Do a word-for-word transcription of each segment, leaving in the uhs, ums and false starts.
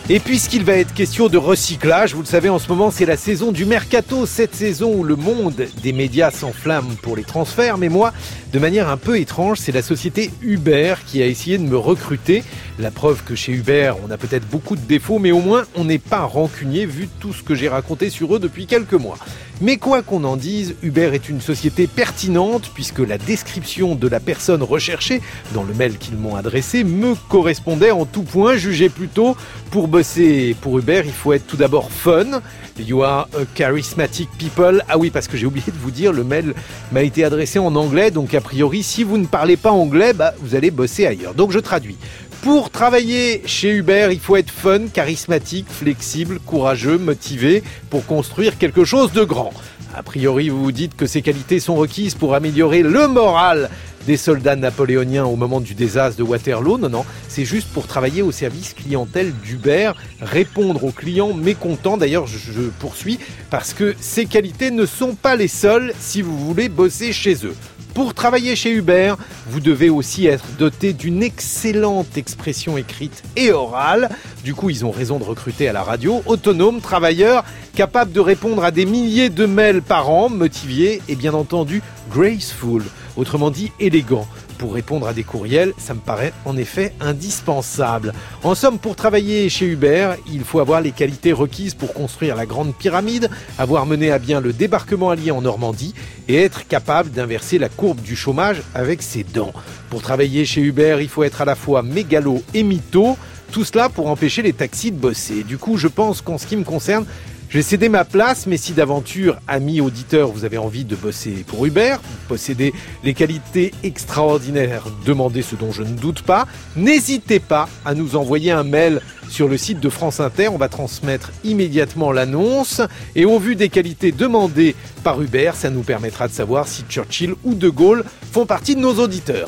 Et puisqu'il va être question de recyclage, vous le savez, en ce moment, c'est la saison du mercato, cette saison où le monde des médias s'enflamme pour les transferts. Mais moi, de manière un peu étrange, c'est la société Uber qui a essayé de me recruter. La preuve que chez Uber, on a peut-être beaucoup de défauts, mais au moins, on n'est pas rancunier vu tout ce que j'ai raconté sur eux depuis quelques mois. Mais quoi qu'on en dise, Uber est une société pertinente puisque la description de la personne recherchée dans le mail qu'ils m'ont adressé me correspondait en tout point. Jugez plutôt, pour bosser pour Uber, il faut être tout d'abord fun. You are a charismatic people. Ah oui, parce que j'ai oublié de vous dire, le mail m'a été adressé en anglais, donc a priori, si vous ne parlez pas anglais, bah, vous allez bosser ailleurs. Donc je traduis. Pour travailler chez Uber, il faut être fun, charismatique, flexible, courageux, motivé pour construire quelque chose de grand. A priori, vous vous dites que ces qualités sont requises pour améliorer le moral des soldats napoléoniens au moment du désastre de Waterloo. Non, non, c'est juste pour travailler au service clientèle d'Uber, répondre aux clients mécontents. D'ailleurs, je, je poursuis, parce que ces qualités ne sont pas les seules si vous voulez bosser chez eux. Pour travailler chez Uber, vous devez aussi être doté d'une excellente expression écrite et orale. Du coup, ils ont raison de recruter à la radio. Autonome, travailleur, capable de répondre à des milliers de mails par an, motivé et bien entendu graceful, autrement dit élégant. Pour répondre à des courriels, ça me paraît en effet indispensable. En somme, pour travailler chez Uber, il faut avoir les qualités requises pour construire la Grande Pyramide, avoir mené à bien le débarquement allié en Normandie et être capable d'inverser la courbe du chômage avec ses dents. Pour travailler chez Uber, il faut être à la fois mégalo et mytho, tout cela pour empêcher les taxis de bosser. Du coup, je pense qu'en ce qui me concerne, j'ai cédé ma place, mais si d'aventure, amis auditeurs, vous avez envie de bosser pour Uber, posséder les qualités extraordinaires, demandez ce dont je ne doute pas, n'hésitez pas à nous envoyer un mail sur le site de France Inter, on va transmettre immédiatement l'annonce, et au vu des qualités demandées par Uber, ça nous permettra de savoir si Churchill ou De Gaulle font partie de nos auditeurs.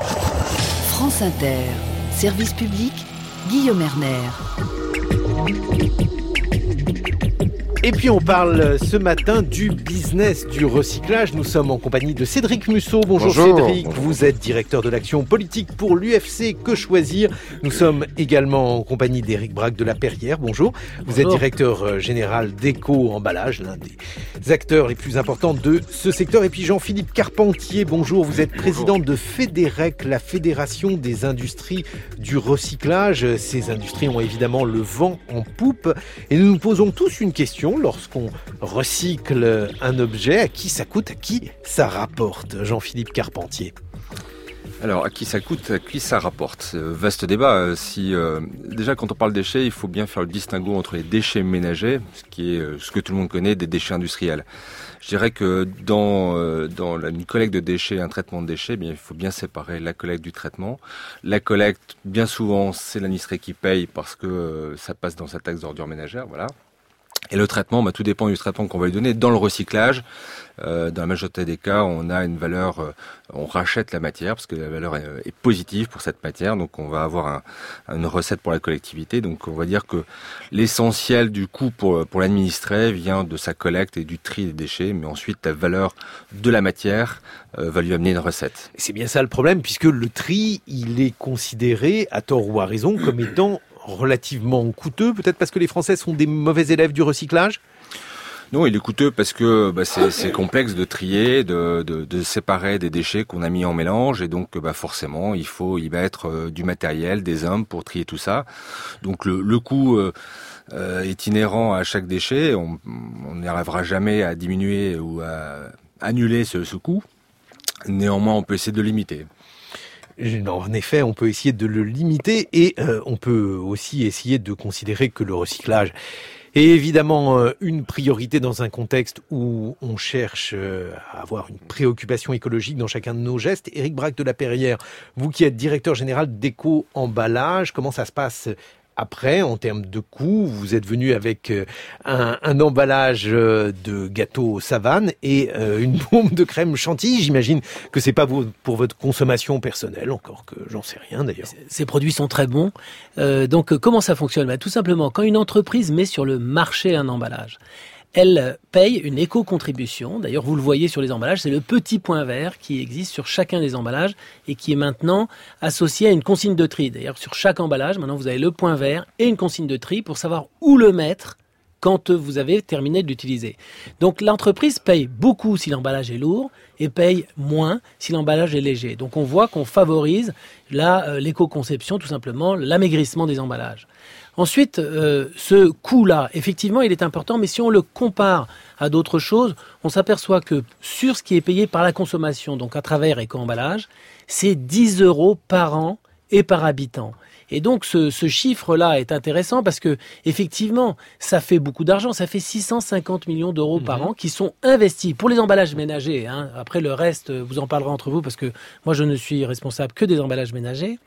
France Inter, service public, Guillaume Erner. Et puis on parle ce matin du business du recyclage. Nous sommes en compagnie de Cédric Musso. Bonjour, Bonjour Cédric, Bonjour. Vous êtes directeur de l'action politique pour l'U F C Que Choisir. Nous sommes également en compagnie d'Éric Braque de La Perrière. Bonjour. Vous Bonjour. êtes directeur général d'Eco Emballage, l'un des acteurs les plus importants de ce secteur. Et puis Jean-Philippe Carpentier, bonjour. Vous êtes président bonjour. de Fédérec, la Fédération des industries du recyclage. Ces industries ont évidemment le vent en poupe. Et nous nous posons tous une question. Lorsqu'on recycle un objet, à qui ça coûte, à qui ça rapporte? Jean-Philippe Carpentier. Alors, à qui ça coûte, à qui ça rapporte? Vaste débat. Si euh, déjà, quand on parle déchets, il faut bien faire le distinguo entre les déchets ménagers, ce qui est euh, ce que tout le monde connaît, des déchets industriels. Je dirais que dans euh, dans la, une collecte de déchets, un traitement de déchets, eh bien il faut bien séparer la collecte du traitement. La collecte, bien souvent, c'est l'administré qui paye parce que euh, ça passe dans sa taxe d'ordures ménagères, voilà. Et le traitement, bah, tout dépend du traitement qu'on va lui donner. Dans le recyclage, euh, dans la majorité des cas, on a une valeur, euh, on rachète la matière parce que la valeur est, est positive pour cette matière. Donc, on va avoir un, une recette pour la collectivité. Donc, on va dire que l'essentiel du coût pour, pour l'administré vient de sa collecte et du tri des déchets. Mais ensuite, la valeur de la matière euh, va lui amener une recette. C'est bien ça le problème, puisque le tri, il est considéré, à tort ou à raison, comme étant relativement coûteux, peut-être parce que les Français sont des mauvais élèves du recyclage? Non, il est coûteux parce que bah, c'est, c'est complexe de trier, de, de, de séparer des déchets qu'on a mis en mélange, et donc bah, forcément il faut y mettre euh, du matériel, des hommes pour trier tout ça. Donc le, le coût euh, euh, est inhérent à chaque déchet. On n'y arrivera jamais à diminuer ou à annuler ce, ce coût. Néanmoins, on peut essayer de le limiter. En effet, on peut essayer de le limiter et euh, on peut aussi essayer de considérer que le recyclage est évidemment euh, une priorité dans un contexte où on cherche euh, à avoir une préoccupation écologique dans chacun de nos gestes. Éric Braque de La Perrière, vous qui êtes directeur général d'Eco Emballage, comment ça se passe après, en termes de coûts? Vous êtes venu avec un, un emballage de gâteau savane et euh, une bombe de crème chantilly. J'imagine que c'est pas pour votre consommation personnelle, encore que j'en sais rien d'ailleurs. Ces produits sont très bons. Euh, donc comment ça fonctionne? Bah, tout simplement, quand une entreprise met sur le marché un emballage, elle paye une éco-contribution. D'ailleurs, vous le voyez sur les emballages, c'est le petit point vert qui existe sur chacun des emballages et qui est maintenant associé à une consigne de tri. D'ailleurs, sur chaque emballage, maintenant, vous avez le point vert et une consigne de tri pour savoir où le mettre quand vous avez terminé de l'utiliser. Donc l'entreprise paye beaucoup si l'emballage est lourd et paye moins si l'emballage est léger. Donc on voit qu'on favorise là euh, l'éco-conception, tout simplement, l'amaigrissement des emballages. Ensuite, euh, ce coût-là, effectivement, il est important, mais si on le compare à d'autres choses, on s'aperçoit que sur ce qui est payé par la consommation, donc à travers éco-emballage, c'est dix euros par an et par habitant. Et donc ce, ce chiffre-là est intéressant parce que effectivement, ça fait beaucoup d'argent, ça fait six cent cinquante millions d'euros mmh. par an qui sont investis pour les emballages ménagers. Hein. Après le reste, vous en parlerez entre vous parce que moi je ne suis responsable que des emballages ménagers.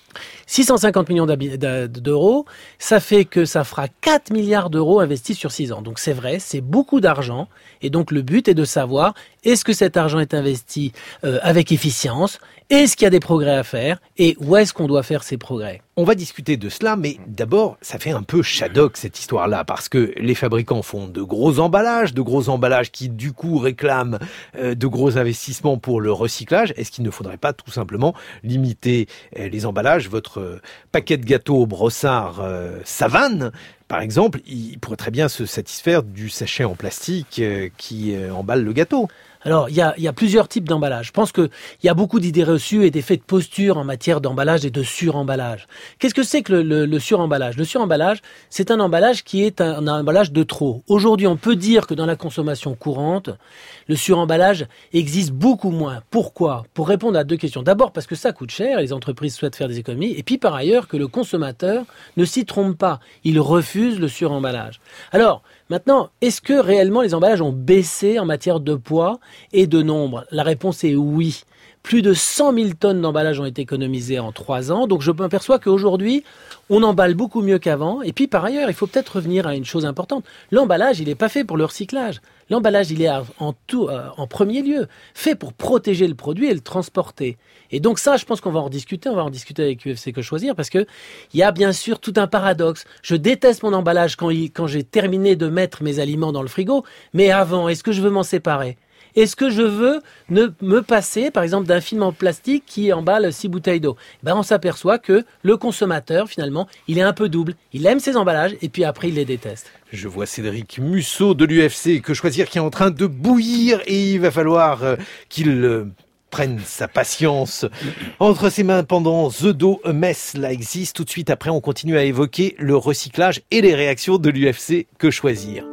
six cent cinquante millions d'euros, ça fait que ça fera quatre milliards d'euros investis sur six ans. Donc c'est vrai, c'est beaucoup d'argent. Et donc le but est de savoir, est-ce que cet argent est investi euh, avec efficience? Est-ce qu'il y a des progrès à faire? Et où est-ce qu'on doit faire ces progrès? On va discuter de cela, mais d'abord, ça fait un peu Shadok cette histoire-là, parce que les fabricants font de gros emballages, de gros emballages qui du coup réclament euh, de gros investissements pour le recyclage. Est-ce qu'il ne faudrait pas tout simplement limiter euh, les emballages? Votre euh, paquet de gâteaux au brossard euh, Savane, par exemple, il pourrait très bien se satisfaire du sachet en plastique euh, qui euh, emballe le gâteau. Alors, il y a, y a plusieurs types d'emballage. Je pense qu'il y a beaucoup d'idées reçues et d'effets de posture en matière d'emballage et de suremballage. Qu'est-ce que c'est que le, le, le suremballage? Le suremballage, c'est un emballage qui est un, un emballage de trop. Aujourd'hui, on peut dire que dans la consommation courante, le suremballage existe beaucoup moins. Pourquoi? Pour répondre à deux questions. D'abord, parce que ça coûte cher, les entreprises souhaitent faire des économies. Et puis, par ailleurs, que le consommateur ne s'y trompe pas. Il refuse le suremballage. Alors, maintenant, est-ce que réellement les emballages ont baissé en matière de poids et de nombre? La réponse est oui. Plus de cent mille tonnes d'emballages ont été économisées en trois ans. Donc je m'aperçois qu'aujourd'hui, on emballe beaucoup mieux qu'avant. Et puis par ailleurs, il faut peut-être revenir à une chose importante. L'emballage, il n'est pas fait pour le recyclage. L'emballage, il est en, tout, euh, en premier lieu fait pour protéger le produit et le transporter. Et donc ça, je pense qu'on va en discuter. On va en discuter avec U F C Que Choisir parce que il y a bien sûr tout un paradoxe. Je déteste mon emballage quand, il, quand j'ai terminé de mettre mes aliments dans le frigo. Mais avant, est-ce que je veux m'en séparer ? Est-ce que je veux ne me passer, par exemple, d'un film en plastique qui emballe six bouteilles d'eau? Ben, on s'aperçoit que le consommateur, finalement, il est un peu double. Il aime ses emballages et puis après, il les déteste. Je vois Cédric Musso de l'U F C Que Choisir qui est en train de bouillir et il va falloir euh, qu'il euh, prenne sa patience entre ses mains pendant The Do A Mess là existe. Tout de suite après, on continue à évoquer le recyclage et les réactions de l'U F C Que Choisir.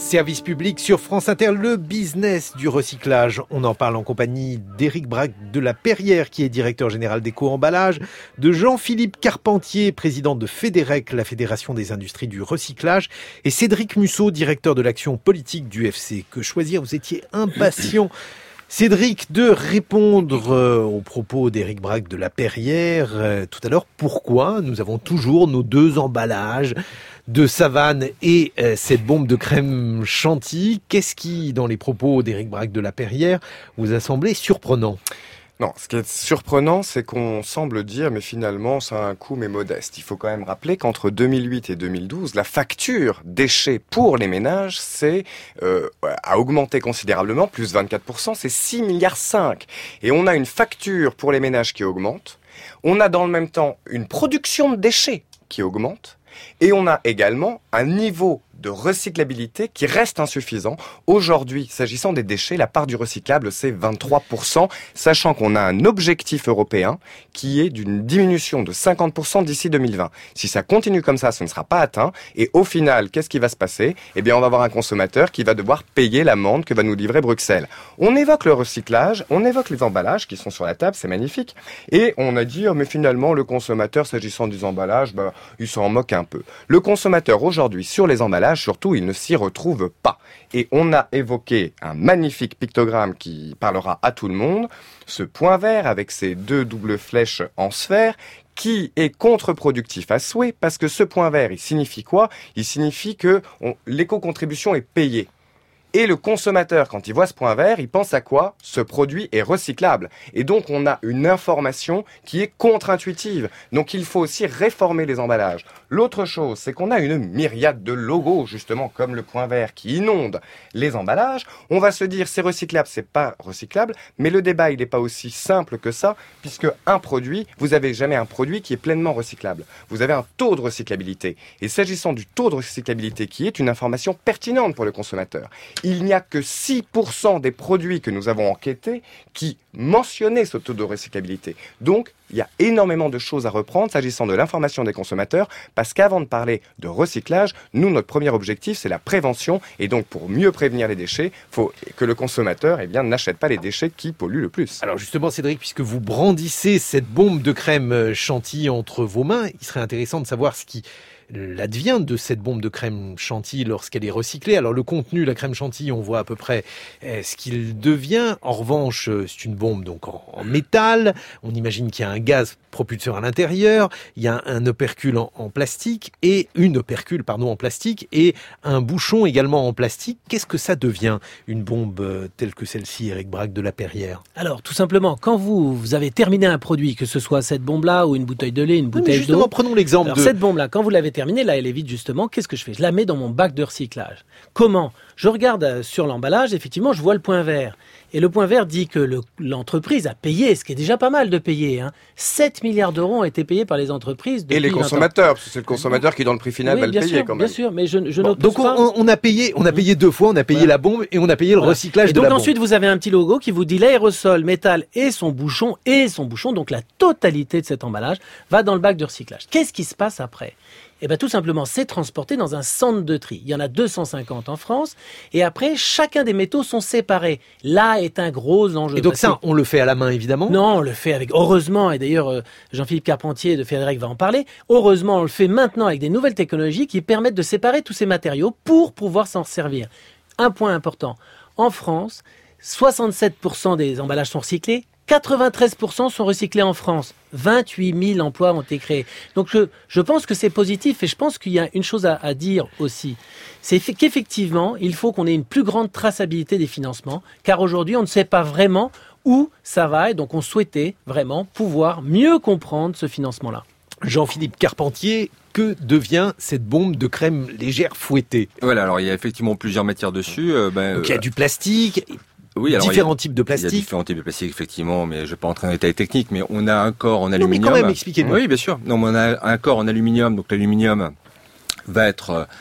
Service public sur France Inter, le business du recyclage. On en parle en compagnie d'Éric Braque de la Perrière, qui est directeur général d'Éco-Emballage, de Jean-Philippe Carpentier, président de Fédérec, la Fédération des industries du recyclage, et Cédric Musso, directeur de l'action politique du F C. Que choisir? Vous étiez impatient, Cédric, de répondre euh, aux propos d'Éric Braque de la Perrière euh, tout à l'heure. Pourquoi nous avons toujours nos deux emballages de Savane et euh, cette bombe de crème chantilly? Qu'est-ce qui, dans les propos d'Éric Braque de la Perrière, vous a semblé surprenant? Non, ce qui est surprenant, c'est qu'on semble dire, mais finalement, ça a un coût, mais modeste. Il faut quand même rappeler qu'entre deux mille huit et deux mille douze, la facture déchets pour les ménages, c'est euh, a augmenté considérablement, plus vingt-quatre pour cent, c'est six virgule cinq milliards. Et on a une facture pour les ménages qui augmente. On a dans le même temps une production de déchets qui augmente. Et on a également un niveau de recyclabilité qui reste insuffisant. Aujourd'hui, s'agissant des déchets, la part du recyclable, c'est vingt-trois pour cent, sachant qu'on a un objectif européen qui est d'une diminution de cinquante pour cent d'ici deux mille vingt. Si ça continue comme ça, ce ne sera pas atteint. Et au final, qu'est-ce qui va se passer? Eh bien, on va avoir un consommateur qui va devoir payer l'amende que va nous livrer Bruxelles. On évoque le recyclage, on évoque les emballages qui sont sur la table, c'est magnifique. Et on a dit, oh, mais finalement, le consommateur, s'agissant des emballages, bah, il s'en moque un peu. Le consommateur, aujourd'hui, sur les emballages, surtout, il ne s'y retrouve pas. Et on a évoqué un magnifique pictogramme qui parlera à tout le monde, ce point vert avec ses deux doubles flèches en sphère, qui est contre-productif à souhait, parce que ce point vert, il signifie quoi? Il signifie que on, l'éco-contribution est payée. Et le consommateur, quand il voit ce point vert, il pense à quoi? Ce produit est recyclable. Et donc, on a une information qui est contre-intuitive. Donc, il faut aussi réformer les emballages. L'autre chose, c'est qu'on a une myriade de logos, justement, comme le point vert qui inonde les emballages. On va se dire, c'est recyclable, c'est pas recyclable. Mais le débat, il n'est pas aussi simple que ça, puisque un produit, vous avez jamais un produit qui est pleinement recyclable. Vous avez un taux de recyclabilité. Et s'agissant du taux de recyclabilité, qui est une information pertinente pour le consommateur, il n'y a que six pour cent des produits que nous avons enquêtés qui mentionnaient ce taux de recyclabilité. Donc, il y a énormément de choses à reprendre s'agissant de l'information des consommateurs, parce qu'avant de parler de recyclage, nous, notre premier objectif, c'est la prévention. Et donc, pour mieux prévenir les déchets, il faut que le consommateur eh bien, n'achète pas les déchets qui polluent le plus. Alors justement, Cédric, puisque vous brandissez cette bombe de crème chantilly entre vos mains, il serait intéressant de savoir ce qui l'advient de cette bombe de crème chantilly lorsqu'elle est recyclée. Alors le contenu, la crème chantilly, on voit à peu près ce qu'il devient. En revanche, c'est une bombe donc en, en métal. On imagine qu'il y a un gaz propulseur à l'intérieur. Il y a un, un opercule en, en plastique et une opercule pardon en plastique et un bouchon également en plastique. Qu'est-ce que ça devient une bombe telle que celle-ci, Éric Braque de la Perrière? Alors tout simplement, quand vous, vous avez terminé un produit, que ce soit cette bombe-là ou une bouteille de lait, une bouteille oui, justement, d'eau. Prenons l'exemple Alors, de cette bombe-là, quand vous l'avez terminée, là elle est vide justement, qu'est-ce que je fais? Je la mets dans mon bac de recyclage. Comment? Je regarde sur l'emballage, effectivement, je vois le point vert. Et le point vert dit que le, l'entreprise a payé, ce qui est déjà pas mal de payer. Hein. sept milliards d'euros ont été payés par les entreprises depuis Et les consommateurs, parce que c'est le consommateur qui, dans le prix final, oui, va le payer sûr, quand même. Bien sûr, mais je, je bon, n'oppose donc on, pas. on a payé, on a payé deux fois, on a payé voilà. la bombe et on a payé le voilà. recyclage et de la bombe. Donc ensuite, vous avez un petit logo qui vous dit l'aérosol, métal et son bouchon, et son bouchon, donc la totalité de cet emballage, va dans le bac de recyclage. Qu'est-ce qui se passe après? Eh bien, tout simplement, c'est transporté dans un centre de tri. Il y en a deux cent cinquante en France. Et après, chacun des métaux sont séparés. Là est un gros enjeu. Et donc ça, on le fait à la main, évidemment? Non, on le fait avec, heureusement, et d'ailleurs, Jean-Philippe Carpentier de Fédérec va en parler. Heureusement, on le fait maintenant avec des nouvelles technologies qui permettent de séparer tous ces matériaux pour pouvoir s'en servir. Un point important. En France, soixante-sept pour cent des emballages sont recyclés. quatre-vingt-treize pour cent sont recyclés en France. vingt-huit mille emplois ont été créés. Donc je, je pense que c'est positif et je pense qu'il y a une chose à, à dire aussi. C'est qu'effectivement, il faut qu'on ait une plus grande traçabilité des financements, car aujourd'hui, on ne sait pas vraiment où ça va et donc on souhaitait vraiment pouvoir mieux comprendre ce financement-là. Jean-Philippe Carpentier, que devient cette bombe de crème légère fouettée? Voilà, alors il y a effectivement plusieurs matières dessus. Euh, ben, donc il y a du plastique. Oui, alors différents il y a, types de plastique. Il y a différents types de plastique, effectivement, mais je ne vais pas entrer dans les détails techniques, mais on a un corps en non, aluminium. Mais quand même, expliquez-nous. Oui, bien sûr. Non, mais on a un corps en aluminium, donc l'aluminium va être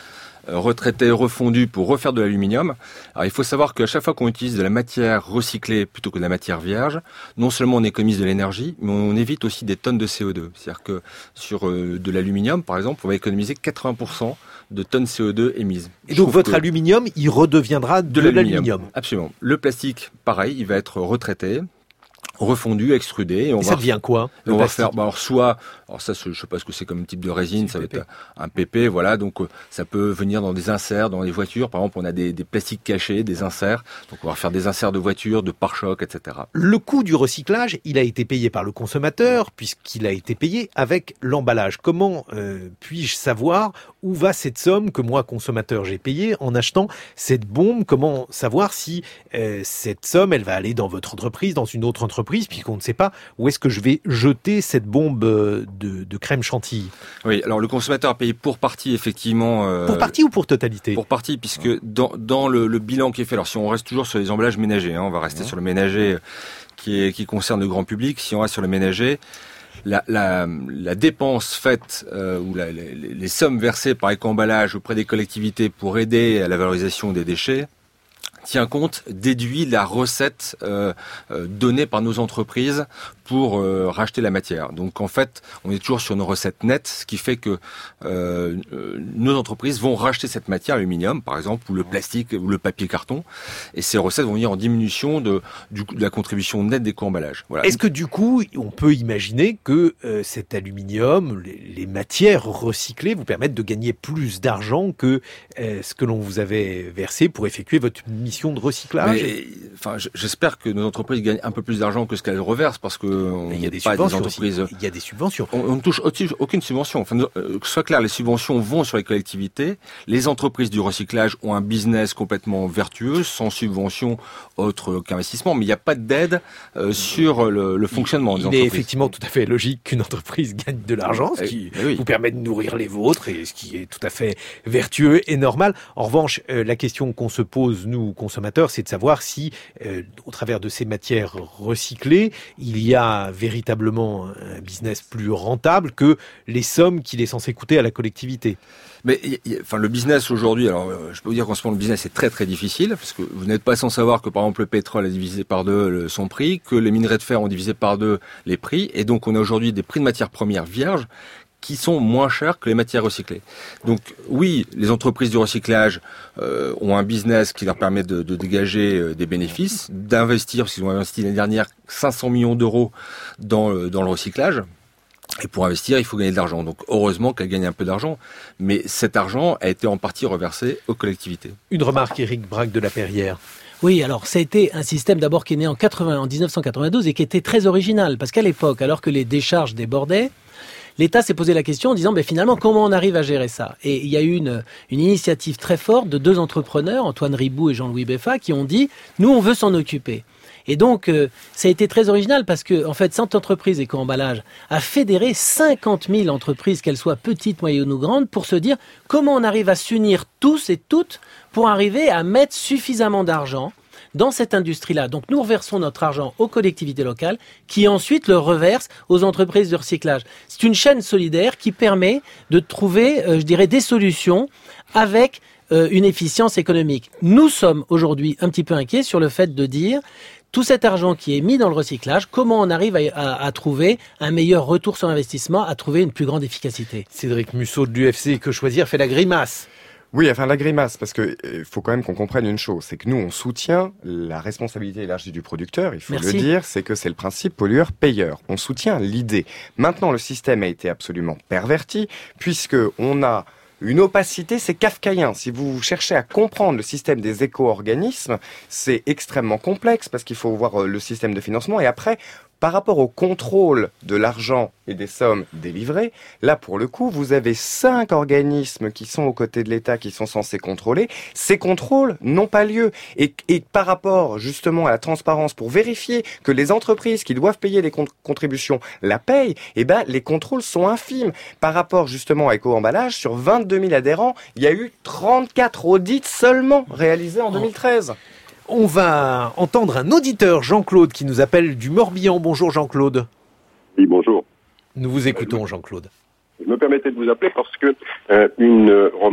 euh, retraitées, refondues pour refaire de l'aluminium. Alors il faut savoir qu'à chaque fois qu'on utilise de la matière recyclée plutôt que de la matière vierge, non seulement on économise de l'énergie, mais on évite aussi des tonnes de C O deux. C'est-à-dire que sur euh, de l'aluminium, par exemple, on va économiser quatre-vingts pour cent de tonnes C O deux émises. Et donc votre aluminium, il redeviendra de, de l'aluminium. l'aluminium. Absolument. Le plastique, pareil, il va être retraité, refondu, extrudé. Et, on et va ça devient quoi et On va faire, bah alors soit, alors ça, je sais pas ce que c'est comme type de résine, ça va être un P P, voilà. Donc euh, ça peut venir dans des inserts, dans les voitures. Par exemple, on a des, des plastiques cachés, des inserts. Donc on va faire des inserts de voitures, de pare-chocs, et cetera. Le coût du recyclage, il a été payé par le consommateur puisqu'il a été payé avec l'emballage. Comment euh, puis-je savoir où va cette somme que moi, consommateur, j'ai payée en achetant cette bombe? Comment savoir si euh, cette somme, elle va aller dans votre entreprise, dans une autre entreprise, puisqu'on ne sait pas où est-ce que je vais jeter cette bombe de, de crème chantilly? Oui, alors le consommateur a payé pour partie, effectivement. Euh, pour partie ou pour totalité? Pour partie, puisque dans, dans le, le bilan qui est fait, alors si on reste toujours sur les emballages ménagers, hein, on va rester ouais. sur le ménager qui, est, qui concerne le grand public, si on reste sur le ménager, La, la, la dépense faite euh, ou la, les, les sommes versées par Éco-emballage auprès des collectivités pour aider à la valorisation des déchets tient compte, déduit la recette euh, euh, donnée par nos entreprises pour euh, racheter la matière. Donc en fait, on est toujours sur nos recettes nettes, ce qui fait que euh, euh, nos entreprises vont racheter cette matière, aluminium par exemple, ou le plastique, ou le papier carton, et ces recettes vont venir en diminution de, du, de la contribution nette d'éco-emballage. Voilà. Est-ce que du coup, on peut imaginer que euh, cet aluminium, les, les matières recyclées vous permettent de gagner plus d'argent que euh, ce que l'on vous avait versé pour effectuer votre mission de recyclage? Mais, enfin, j'espère que nos entreprises gagnent un peu plus d'argent que ce qu'elles reversent, parce que on il y a des pas subventions des entreprises. Aussi. Il y a des subventions. On, on ne touche aucune subvention. Enfin, euh, que ce soit clair, les subventions vont sur les collectivités. Les entreprises du recyclage ont un business complètement vertueux, sans subvention autre qu'investissement, mais il n'y a pas d'aide euh, sur le, le fonctionnement il, des il entreprises. Il est effectivement tout à fait logique qu'une entreprise gagne de l'argent, ce qui et, et oui. vous permet de nourrir les vôtres et ce qui est tout à fait vertueux et normal. En revanche, euh, la question qu'on se pose, nous, consommateurs, c'est de savoir si, euh, au travers de ces matières recyclées, il y a véritablement un business plus rentable que les sommes qu'il est censé coûter à la collectivité. Mais y, y, enfin, le business aujourd'hui, alors euh, je peux vous dire qu'en ce moment le business est très très difficile, parce que vous n'êtes pas sans savoir que par exemple le pétrole a divisé par deux le, son prix, que les minerais de fer ont divisé par deux les prix, et donc on a aujourd'hui des prix de matières premières vierges qui sont moins chers que les matières recyclées. Donc oui, les entreprises du recyclage euh, ont un business qui leur permet de, de dégager euh, des bénéfices, d'investir, parce qu'ils ont investi l'année dernière cinq cents millions d'euros dans, euh, dans le recyclage. Et pour investir, il faut gagner de l'argent. Donc heureusement qu'elle gagne un peu d'argent, mais cet argent a été en partie reversé aux collectivités. Une remarque, Éric Braque de la Perrière. Oui, alors ça a été un système d'abord qui est né en, quatre-vingts, en dix-neuf cent quatre-vingt-douze et qui était très original, parce qu'à l'époque, alors que les décharges débordaient, l'État s'est posé la question en disant, ben finalement, comment on arrive à gérer ça? Et il y a eu une, une initiative très forte de deux entrepreneurs, Antoine Riboud et Jean-Louis Beffa, qui ont dit, nous, on veut s'en occuper. Et donc, euh, ça a été très original parce que, en fait, cette entreprise Éco-emballage a fédéré cinquante mille entreprises, qu'elles soient petites, moyennes ou grandes, pour se dire comment on arrive à s'unir tous et toutes pour arriver à mettre suffisamment d'argent dans cette industrie-là. Donc nous reversons notre argent aux collectivités locales qui ensuite le reversent aux entreprises de recyclage. C'est une chaîne solidaire qui permet de trouver, euh, je dirais, des solutions avec euh, une efficience économique. Nous sommes aujourd'hui un petit peu inquiets sur le fait de dire tout cet argent qui est mis dans le recyclage, comment on arrive à, à, à trouver un meilleur retour sur investissement, à trouver une plus grande efficacité. Cédric Musso de l'U F C Que Choisir fait la grimace. Oui, enfin la grimace, parce que il faut quand même qu'on comprenne une chose, c'est que nous on soutient la responsabilité élargie du producteur, il faut Merci. le dire, c'est que c'est le principe pollueur-payeur. On soutient l'idée. Maintenant, le système a été absolument perverti, puisque on a une opacité, c'est kafkaïen. Si vous cherchez à comprendre le système des éco-organismes, c'est extrêmement complexe, parce qu'il faut voir le système de financement, et après, par rapport au contrôle de l'argent et des sommes délivrées, là, pour le coup, vous avez cinq organismes qui sont aux côtés de l'État, qui sont censés contrôler. Ces contrôles n'ont pas lieu. Et, et par rapport, justement, à la transparence, pour vérifier que les entreprises qui doivent payer les contributions la payent, eh ben, les contrôles sont infimes. Par rapport, justement, à Éco-emballage, sur vingt-deux mille adhérents, il y a eu trente-quatre audits seulement réalisés en deux mille treize. On va entendre un auditeur, Jean-Claude, qui nous appelle du Morbihan. Bonjour Jean-Claude. Oui, bonjour. Nous vous écoutons, Jean-Claude. Je me permettais de vous appeler parce que euh, une remarque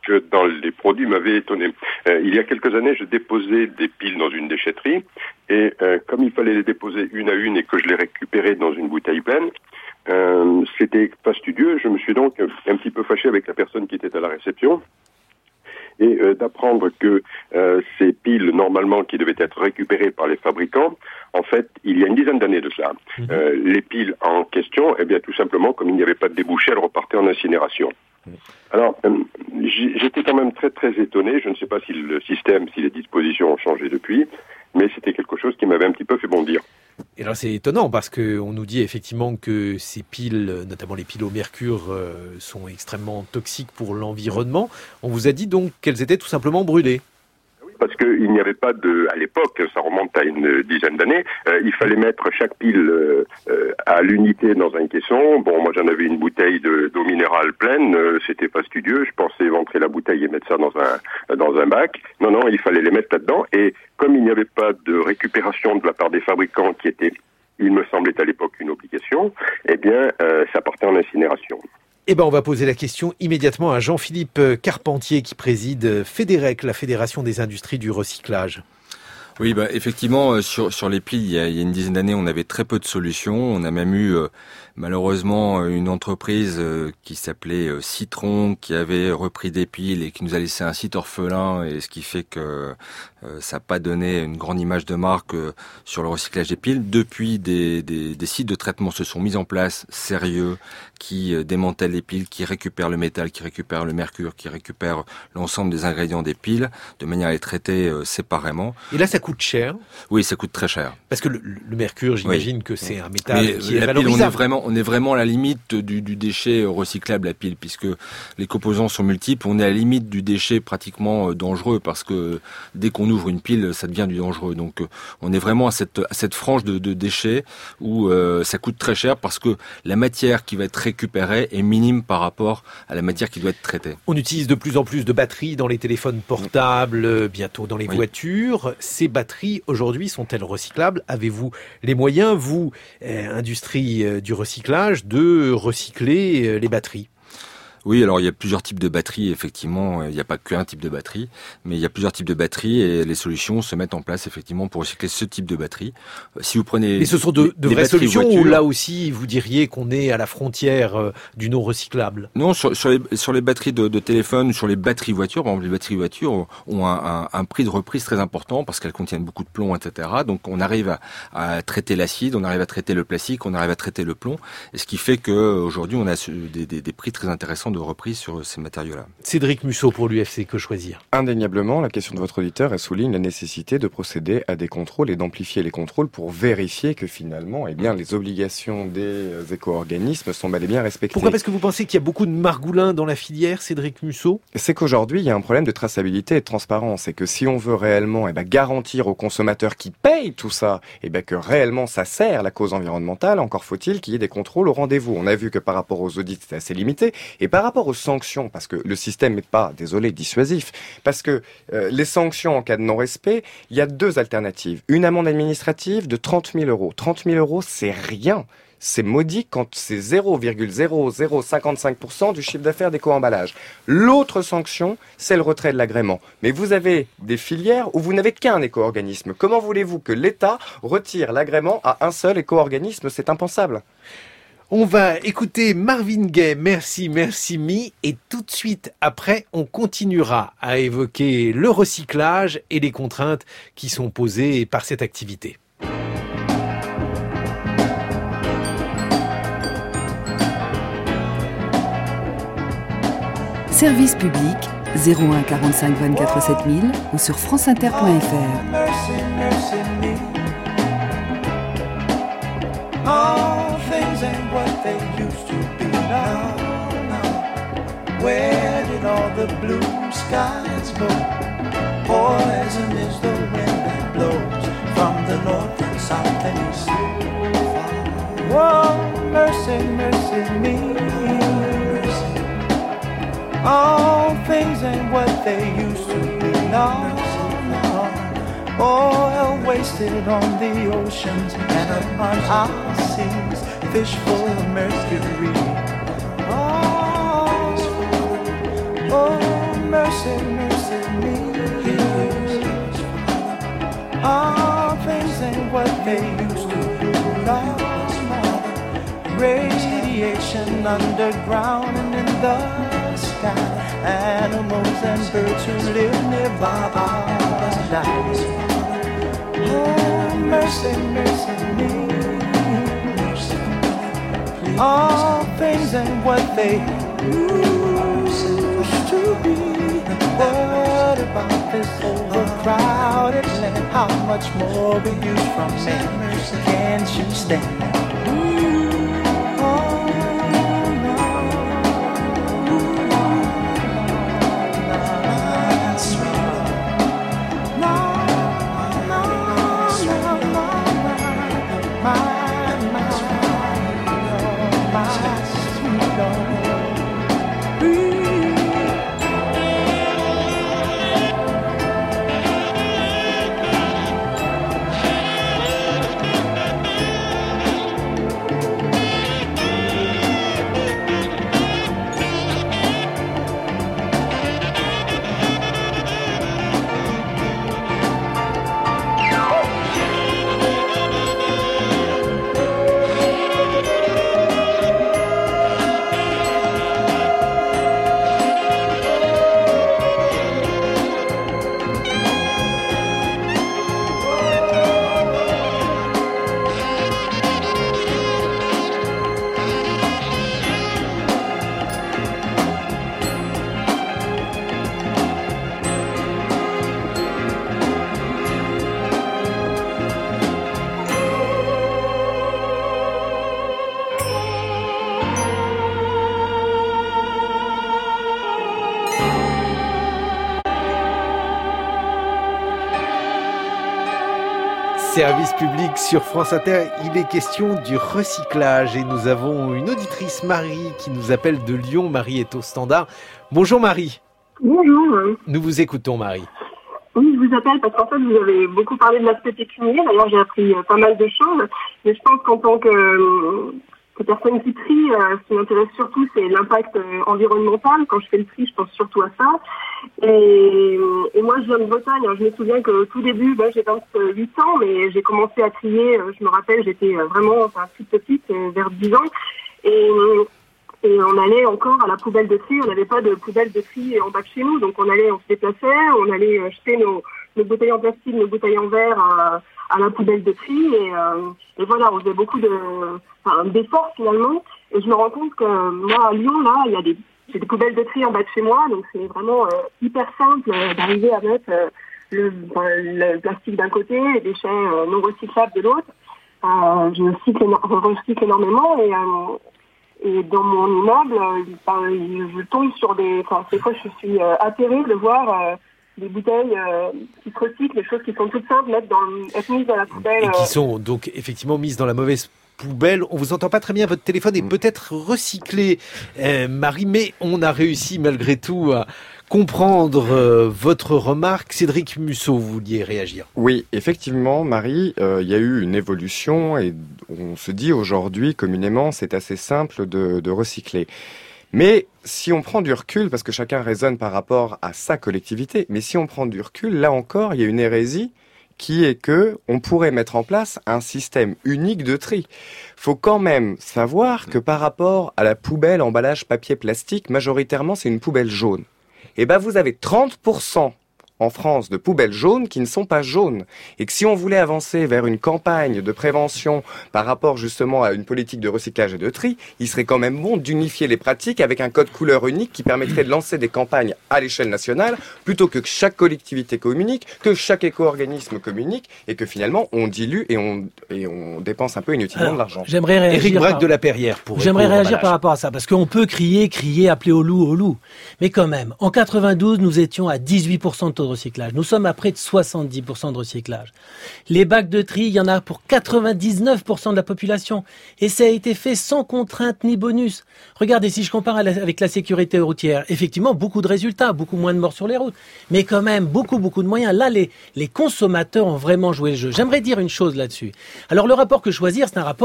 que dans les produits m'avait étonné. Euh, il y a quelques années, je déposais des piles dans une déchetterie et euh, comme il fallait les déposer une à une et que je les récupérais dans une bouteille pleine, euh, c'était fastidieux. Je me suis donc un petit peu fâché avec la personne qui était à la réception. Et euh, d'apprendre que euh, ces piles, normalement, qui devaient être récupérées par les fabricants, en fait, il y a une dizaine d'années de cela, mmh. euh, les piles en question, eh bien, tout simplement, comme il n'y avait pas de débouché, elles repartaient en incinération. Mmh. Alors, euh, j'étais quand même très, très étonné. Je ne sais pas si le système, si les dispositions ont changé depuis, mais c'était quelque chose qui m'avait un petit peu fait bondir. Et alors c'est étonnant parce que on nous dit effectivement que ces piles, notamment les piles au mercure, euh, sont extrêmement toxiques pour l'environnement. On vous a dit donc qu'elles étaient tout simplement brûlées. Parce qu'il n'y avait pas de, à l'époque, ça remonte à une dizaine d'années, euh, il fallait mettre chaque pile euh, euh, à l'unité dans un caisson. Bon, moi j'en avais une bouteille de, d'eau minérale pleine, euh, c'était fastidieux, je pensais éventrer la bouteille et mettre ça dans un dans un bac. Non, non, il fallait les mettre là-dedans. Et comme il n'y avait pas de récupération de la part des fabricants qui était, il me semblait à l'époque, une obligation, eh bien, euh, ça partait en incinération. Eh ben, on va poser la question immédiatement à Jean-Philippe Carpentier qui préside Fédérec, la Fédération des industries du recyclage. Oui, bah effectivement, sur sur les piles, il y a, il y a une dizaine d'années, on avait très peu de solutions. On a même eu euh, malheureusement une entreprise euh, qui s'appelait euh, Citron, qui avait repris des piles et qui nous a laissé un site orphelin, et ce qui fait que euh, ça n'a pas donné une grande image de marque euh, sur le recyclage des piles. Depuis, des, des, des sites de traitement se sont mis en place, sérieux, qui euh, démantèlent les piles, qui récupèrent le métal, qui récupèrent le mercure, qui récupèrent l'ensemble des ingrédients des piles, de manière à les traiter euh, séparément. Et là, ça coûte cher. Oui, ça coûte très cher. Parce que le, le mercure, j'imagine oui. que c'est un métal Mais qui est la valorisable. Pile, on est vraiment, on est vraiment à la limite du, du déchet recyclable, la pile, puisque les composants sont multiples. On est à la limite du déchet pratiquement dangereux, parce que dès qu'on ouvre une pile, ça devient du dangereux. Donc, on est vraiment à cette, à cette frange de, de déchets où euh, ça coûte très cher, parce que la matière qui va être récupérée est minime par rapport à la matière qui doit être traitée. On utilise de plus en plus de batteries dans les téléphones portables, bientôt dans les oui. voitures. Ces batteries, aujourd'hui, sont-elles recyclables ? Avez-vous les moyens, vous, euh, industrie euh, du recyclage, de recycler euh, les batteries ? Oui, alors il y a plusieurs types de batteries, effectivement, il n'y a pas qu'un type de batterie, mais il y a plusieurs types de batteries et les solutions se mettent en place effectivement pour recycler ce type de batterie. Si vous prenez... Mais ce sont de, de vraies solutions voitures, ou là aussi vous diriez qu'on est à la frontière du non recyclable ? Non, sur, sur, les, sur les batteries de, de téléphone, sur les batteries voitures, par exemple les batteries voitures ont un, un, un prix de reprise très important parce qu'elles contiennent beaucoup de plomb, et cetera. Donc on arrive à, à traiter l'acide, on arrive à traiter le plastique, on arrive à traiter le plomb, et ce qui fait qu'aujourd'hui on a des, des, des prix très intéressants de reprise sur ces matériaux-là. Cédric Musso pour l'U F C, que choisir ? Indéniablement, la question de votre auditeur, elle souligne la nécessité de procéder à des contrôles et d'amplifier les contrôles pour vérifier que finalement, eh bien, les obligations des éco-organismes sont bel et bien respectées. Pourquoi ? Parce que vous pensez qu'il y a beaucoup de margoulins dans la filière, Cédric Musso ? C'est qu'aujourd'hui, il y a un problème de traçabilité et de transparence. Et que si on veut réellement eh ben, garantir aux consommateurs qui payent tout ça, eh ben, que réellement ça sert la cause environnementale, encore faut-il qu'il y ait des contrôles au rendez-vous. On a vu que par rapport aux audits, c'est assez limité. Et par rapport aux sanctions, parce que le système n'est pas, désolé, dissuasif, parce que euh, les sanctions en cas de non-respect, il y a deux alternatives. Une amende administrative de trente mille euros. trente mille euros, c'est rien. C'est maudit quand c'est zéro virgule zéro zéro cinquante-cinq pour cent du chiffre d'affaires d'éco-emballage. L'autre sanction, c'est le retrait de l'agrément. Mais vous avez des filières où vous n'avez qu'un éco-organisme. Comment voulez-vous que l'État retire l'agrément à un seul éco-organisme ? C'est impensable. On va écouter Marvin Gaye, Merci, Merci Me, et tout de suite après, on continuera à évoquer le recyclage et les contraintes qui sont posées par cette activité. Service public, zéro un quarante-cinq vingt-quatre sept mille ou sur franceinter point f r. All things ain't what they used to be now, now. Where did all the blue skies go? Poison is the wind that blows from the north and south and east. Whoa, mercy, mercy me. All things ain't what they used to be now. Oil wasted on the oceans and upon our seas, fish full of mercury. Oh, oh mercy, mercy me. All things ain't what they used to be. Lord, radiation underground and in the sky. Animals and birds who live nearby are dying. Oh, mercy, mercy me. All things ain't what they used to be. What about this overcrowded land? How much more will you from me? Can't you stand? Service public sur France Inter, il est question du recyclage et nous avons une auditrice, Marie, qui nous appelle de Lyon. Marie est au standard. Bonjour Marie. Bonjour. Nous vous écoutons Marie. Oui, je vous appelle parce qu'en fait vous avez beaucoup parlé de l'aspect pécuniaire. D'ailleurs j'ai appris pas mal de choses, mais je pense qu'en tant que, que personne qui trie, ce qui m'intéresse surtout c'est l'impact environnemental. Quand je fais le tri, je pense surtout à ça. Et, et moi, je viens de Bretagne. Je me souviens que tout début, ben, j'ai vingt-huit ans, mais j'ai commencé à trier. Je me rappelle, j'étais vraiment enfin, toute petite, vers dix ans. Et, et on allait encore à la poubelle de tri. On n'avait pas de poubelle de tri en bas de chez nous. Donc on allait, on se déplaçait, on allait jeter nos, nos bouteilles en plastique, nos bouteilles en verre à, à la poubelle de tri. Et, euh, et voilà, on faisait beaucoup de, enfin, d'efforts finalement. Et je me rends compte que moi, à Lyon, là, il y a des J'ai des poubelles de tri en bas de chez moi, donc c'est vraiment euh, hyper simple euh, d'arriver à mettre euh, le, euh, le plastique d'un côté, les déchets euh, non recyclables de l'autre. Euh, je recycle, recycle énormément et, euh, et dans mon immeuble, euh, je tombe sur des... Enfin, des fois, je suis euh, atterrée de voir euh, des bouteilles euh, qui se recyclent, des choses qui sont toutes simples, être, dans, être mises dans la poubelle. Et qui euh, sont donc effectivement mises dans la mauvaise poubelle. On vous entend pas très bien, votre téléphone est peut-être recyclé, euh, Marie, mais on a réussi malgré tout à comprendre euh, votre remarque. Cédric Musso, vous vouliez réagir? Oui, effectivement, Marie, euh, il y a eu une évolution et on se dit aujourd'hui communément c'est assez simple de, de recycler. Mais si on prend du recul, parce que chacun raisonne par rapport à sa collectivité, mais si on prend du recul, là encore, il y a une hérésie qui est que on pourrait mettre en place un système unique de tri. Faut quand même savoir que par rapport à la poubelle emballage papier plastique, majoritairement c'est une poubelle jaune. Et ben vous avez trente pour cent en France de poubelles jaunes qui ne sont pas jaunes. Et que si on voulait avancer vers une campagne de prévention par rapport justement à une politique de recyclage et de tri, il serait quand même bon d'unifier les pratiques avec un code couleur unique qui permettrait de lancer des campagnes à l'échelle nationale plutôt que chaque collectivité communique, que chaque éco-organisme communique et que finalement on dilue et on, et on dépense un peu inutilement Alors, de l'argent. J'aimerais réagir. Éric Braque par... de la Perrière pour J'aimerais réagir éco-emballage. par rapport à ça, parce qu'on peut crier, crier, appeler au loup, au loup. Mais quand même, en quatre-vingt-douze, nous étions à dix-huit pour cent de taux de recyclage. Nous sommes à près de soixante-dix pour cent de recyclage. Les bacs de tri, il y en a pour quatre-vingt-dix-neuf pour cent de la population. Et ça a été fait sans contrainte ni bonus. Regardez, si je compare avec la sécurité routière, effectivement, beaucoup de résultats, beaucoup moins de morts sur les routes. Mais quand même, beaucoup, beaucoup de moyens. Là, les, les consommateurs ont vraiment joué le jeu. J'aimerais dire une chose là-dessus. Alors, le rapport que choisir, c'est un rapport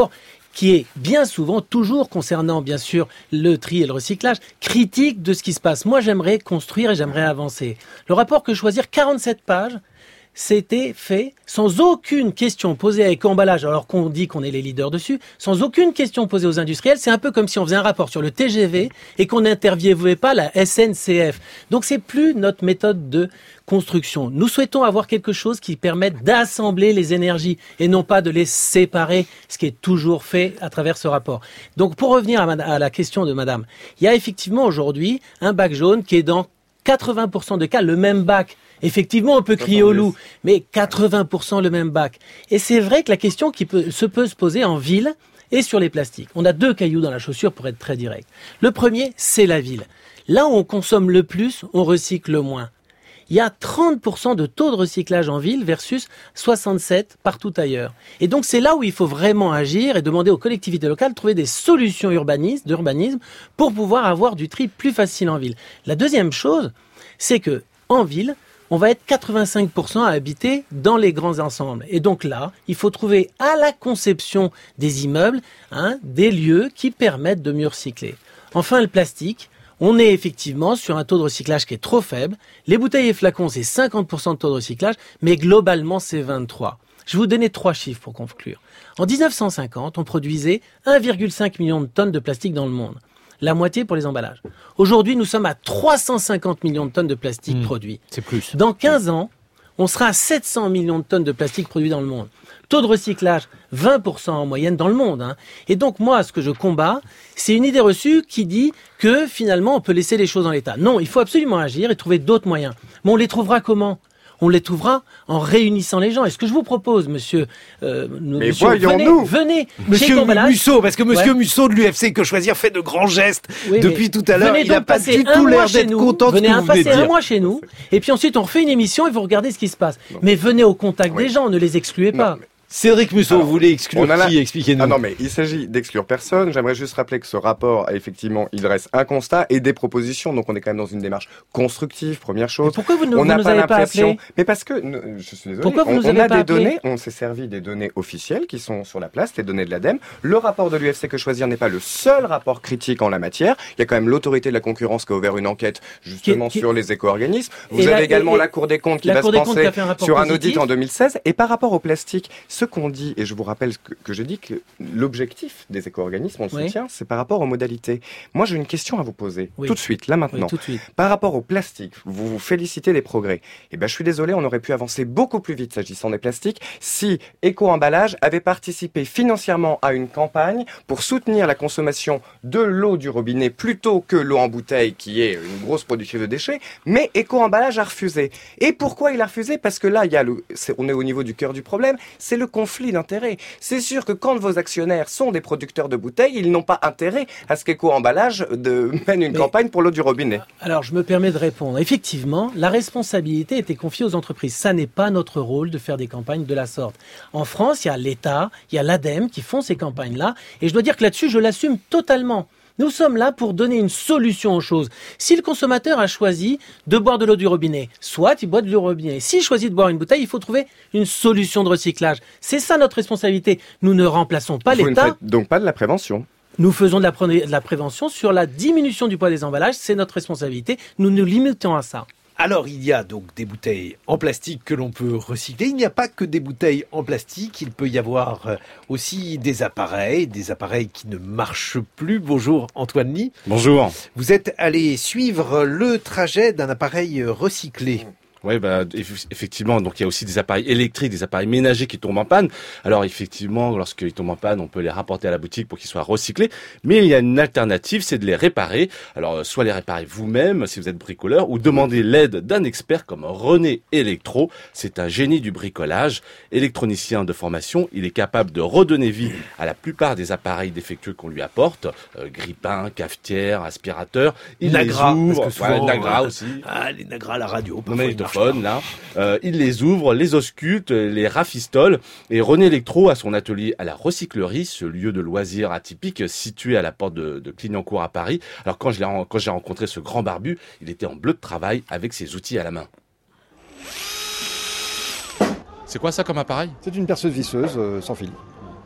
qui est bien souvent, toujours concernant bien sûr le tri et le recyclage, critique de ce qui se passe. Moi, j'aimerais construire et j'aimerais avancer. Le rapport Que Choisir, quarante-sept pages, c'était fait sans aucune question posée à Éco-emballage, alors qu'on dit qu'on est les leaders dessus, sans aucune question posée aux industriels. C'est un peu comme si on faisait un rapport sur le T G V et qu'on n'interviewait pas la S N C F. Donc c'est plus notre méthode de construction. Nous souhaitons avoir quelque chose qui permette d'assembler les énergies et non pas de les séparer, ce qui est toujours fait à travers ce rapport. Donc pour revenir à, à la question de madame, il y a effectivement aujourd'hui un bac jaune qui est dans quatre-vingts pour cent de cas le même bac. Effectivement, on peut crier au loup, mais quatre-vingts pour cent le même bac. Et c'est vrai que la question qui peut, se peut se poser en ville et sur les plastiques. On a deux cailloux dans la chaussure pour être très direct. Le premier, c'est la ville. Là où on consomme le plus, on recycle le moins. Il y a trente pour cent de taux de recyclage en ville versus soixante-sept partout ailleurs. Et donc c'est là où il faut vraiment agir et demander aux collectivités locales de trouver des solutions urbanistes, d'urbanisme pour pouvoir avoir du tri plus facile en ville. La deuxième chose, c'est que en ville, on va être quatre-vingt-cinq pour cent à habiter dans les grands ensembles. Et donc là, il faut trouver à la conception des immeubles hein, des lieux qui permettent de mieux recycler. Enfin, le plastique. On est effectivement sur un taux de recyclage qui est trop faible. Les bouteilles et flacons, c'est cinquante pour cent de taux de recyclage, mais globalement, c'est vingt-trois. Je vais vous donner trois chiffres pour conclure. En dix-neuf cent cinquante, on produisait un virgule cinq million de tonnes de plastique dans le monde. La moitié pour les emballages. Aujourd'hui, nous sommes à trois cent cinquante millions de tonnes de plastique mmh, produits. C'est plus. Dans quinze ans, on sera à sept cents millions de tonnes de plastique produits dans le monde. Taux de recyclage, vingt pour cent en moyenne dans le monde. Hein. Et donc moi, ce que je combats, c'est une idée reçue qui dit que finalement, on peut laisser les choses en l'état. Non, il faut absolument agir et trouver d'autres moyens. Mais on les trouvera comment ? On les trouvera en réunissant les gens. Et ce que je vous propose, monsieur, euh, Mais monsieur voyons-nous. venez, venez, Monsieur Musso, parce que monsieur ouais. Musso de l'U F C Que Choisir fait de grands gestes oui, depuis tout à l'heure. Il n'a pas du tout l'air d'être content de ce que vous venez dire. Venez un mois chez nous, et puis ensuite on refait une émission et vous regardez ce qui se passe. Non. Mais venez au contact oui. des gens, ne les excluez pas. Non, Cédric Musso, vous voulez exclure qui la... Expliquez-nous. Ah non, mais il s'agit d'exclure personne. J'aimerais juste rappeler que ce rapport, effectivement, il dresse un constat et des propositions. Donc on est quand même dans une démarche constructive, première chose. Mais pourquoi vous ne on vous nous avez pas appelé ? Mais parce que, je suis désolé, pourquoi vous on, nous on avez a pas des appelé données, on s'est servi des données officielles qui sont sur la place, les données de l'A D E M. Le rapport de l'U F C Que Choisir n'est pas le seul rapport critique en la matière. Il y a quand même l'autorité de la concurrence qui a ouvert une enquête justement qui, qui... sur les éco-organismes. Vous et avez la, également et, la Cour des comptes qui va se penser un sur un audit en deux mille seize. Et par rapport au plastique, ce qu'on dit, et je vous rappelle que, que je dis que l'objectif des éco-organismes, on le oui. soutient, c'est par rapport aux modalités. Moi, j'ai une question à vous poser, oui. tout de suite, là maintenant. Oui, tout de suite. Par rapport au plastique, vous vous félicitez des progrès. Eh ben, je suis désolé, on aurait pu avancer beaucoup plus vite s'agissant des plastiques si Éco-emballage avait participé financièrement à une campagne pour soutenir la consommation de l'eau du robinet plutôt que l'eau en bouteille, qui est une grosse productrice de déchets. Mais Éco-emballage a refusé. Et pourquoi il a refusé ? Parce que là, il y a le, c'est, on est au niveau du cœur du problème, c'est le conflit d'intérêts. C'est sûr que quand vos actionnaires sont des producteurs de bouteilles, ils n'ont pas intérêt à ce qu'Éco-emballage de, mène une Mais, campagne pour l'eau du robinet. Alors, je me permets de répondre. Effectivement, la responsabilité était confiée aux entreprises. Ça n'est pas notre rôle de faire des campagnes de la sorte. En France, il y a l'État, il y a l'A D E M qui font ces campagnes-là. Et je dois dire que là-dessus, je l'assume totalement. Nous sommes là pour donner une solution aux choses. Si le consommateur a choisi de boire de l'eau du robinet, soit il boit de l'eau du robinet. S'il choisit de boire une bouteille, il faut trouver une solution de recyclage. C'est ça notre responsabilité. Nous ne remplaçons pas Vous l'État. Ne faites donc pas de la prévention. Nous faisons de la, pré- de la prévention sur la diminution du poids des emballages. C'est notre responsabilité. Nous nous limitons à ça. Alors, il y a donc des bouteilles en plastique que l'on peut recycler. Il n'y a pas que des bouteilles en plastique. Il peut y avoir aussi des appareils, des appareils qui ne marchent plus. Bonjour Antoine Ly. Bonjour. Vous êtes allé suivre le trajet d'un appareil recyclé. Oui, bah, effectivement, donc il y a aussi des appareils électriques, des appareils ménagers qui tombent en panne. Alors effectivement, lorsqu'ils tombent en panne, on peut les rapporter à la boutique pour qu'ils soient recyclés. Mais il y a une alternative, c'est de les réparer. Alors soit les réparer vous-même si vous êtes bricoleur, ou demander l'aide d'un expert comme René Electro. C'est un génie du bricolage, électronicien de formation. Il est capable de redonner vie à la plupart des appareils défectueux qu'on lui apporte, euh, grippins, cafetières, aspirateurs. Il Nagra, les ouvre, parce que souvent, ouais, Nagra euh, aussi. Ah, les Nagra à la radio. Non, mais là, euh, il les ouvre, les ausculte, les rafistole. Et René Electro a son atelier à la recyclerie, ce lieu de loisirs atypique situé à la porte de, de Clignancourt à Paris. Alors quand je l'ai, quand j'ai rencontré ce grand barbu, il était en bleu de travail avec ses outils à la main. C'est quoi ça comme appareil ? C'est une perceuse visseuse euh, sans fil.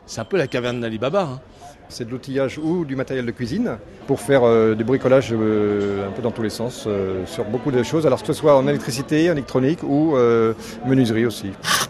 C'est un peu la caverne d'Ali Baba. Hein. C'est de l'outillage ou du matériel de cuisine pour faire euh, du bricolage euh, un peu dans tous les sens, euh, sur beaucoup de choses, alors que ce soit en électricité, en électronique ou euh, menuiserie aussi.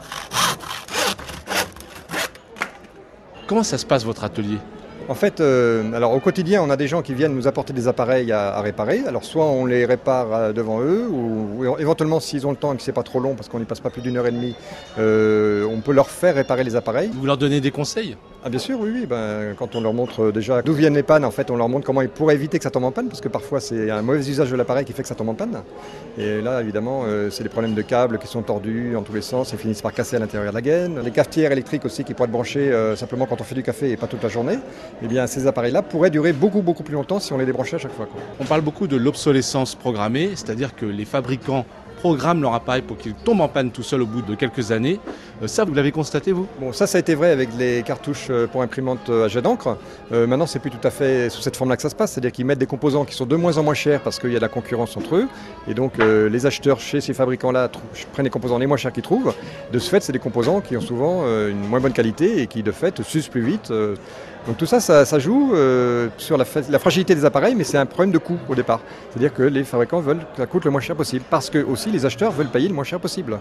Comment ça se passe votre atelier ? En fait, euh, alors au quotidien, on a des gens qui viennent nous apporter des appareils à, à réparer. Alors soit on les répare devant eux, ou, ou éventuellement s'ils ont le temps et que c'est pas trop long, parce qu'on n'y passe pas plus d'une heure et demie, euh, on peut leur faire réparer les appareils. Vous leur donnez des conseils ? Ah bien sûr, oui, oui. Ben, quand on leur montre déjà d'où viennent les pannes, en fait, on leur montre comment ils pourraient éviter que ça tombe en panne, parce que parfois c'est un mauvais usage de l'appareil qui fait que ça tombe en panne. Et là, évidemment, euh, c'est des problèmes de câbles qui sont tordus en tous les sens et finissent par casser à l'intérieur de la gaine. Les cafetières électriques aussi qui pourraient être branchées euh, simplement quand on fait du café et pas toute la journée. Eh bien, ces appareils-là pourraient durer beaucoup, beaucoup plus longtemps si on les débranchait à chaque fois, quoi. On parle beaucoup de l'obsolescence programmée, c'est-à-dire que les fabricants programment leur appareil pour qu'il tombe en panne tout seul au bout de quelques années. Euh, ça, vous l'avez constaté, vous ? Bon, ça, ça a été vrai avec les cartouches pour imprimante à jet d'encre. Euh, maintenant, c'est plus tout à fait sous cette forme-là que ça se passe. C'est-à-dire qu'ils mettent des composants qui sont de moins en moins chers parce qu'il y a de la concurrence entre eux. Et donc, euh, les acheteurs chez ces fabricants-là trou- prennent les composants les moins chers qu'ils trouvent. De ce fait, c'est des composants qui ont souvent euh, une moins bonne qualité et qui, de fait, s'usent plus vite. Euh, Donc tout ça, ça, ça joue euh, sur la, fa- la fragilité des appareils, mais c'est un problème de coût au départ. C'est-à-dire que les fabricants veulent que ça coûte le moins cher possible, parce que aussi les acheteurs veulent payer le moins cher possible.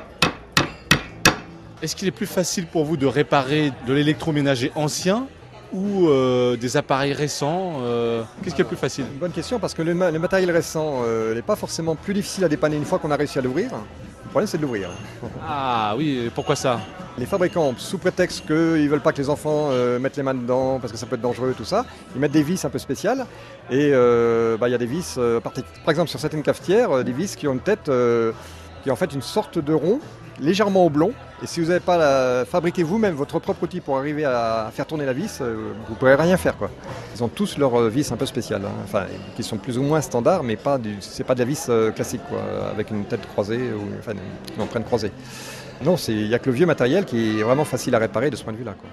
Est-ce qu'il est plus facile pour vous de réparer de l'électroménager ancien ou euh, des appareils récents euh, Qu'est-ce qui est le plus facile ? Une bonne question, parce que le, ma- le matériel récent euh, n'est pas forcément plus difficile à dépanner une fois qu'on a réussi à l'ouvrir. Le problème, c'est de l'ouvrir. Ah oui, pourquoi ça ? Les fabricants, sous prétexte qu'ils ne veulent pas que les enfants euh, mettent les mains dedans parce que ça peut être dangereux, tout ça, ils mettent des vis un peu spéciales. Et euh, bah, y a des vis, euh, par, par exemple sur certaines cafetières, euh, des vis qui ont une tête euh, qui est en fait une sorte de rond, légèrement oblong. Et si vous n'avez pas la... fabriqué vous-même votre propre outil pour arriver à faire tourner la vis, euh, vous ne pourrez rien faire, quoi. Ils ont tous leurs vis un peu spéciales, hein. Enfin, qui sont plus ou moins standards, mais pas du... c'est pas de la vis euh, classique, quoi, avec une tête croisée, ou enfin une empreinte croisée. Non, il n'y a que le vieux matériel qui est vraiment facile à réparer de ce point de vue-là, quoi.